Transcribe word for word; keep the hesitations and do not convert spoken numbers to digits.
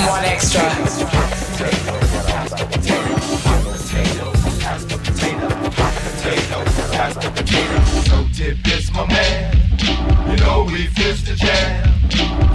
one extra. So did this, my man. You know we fist the jam.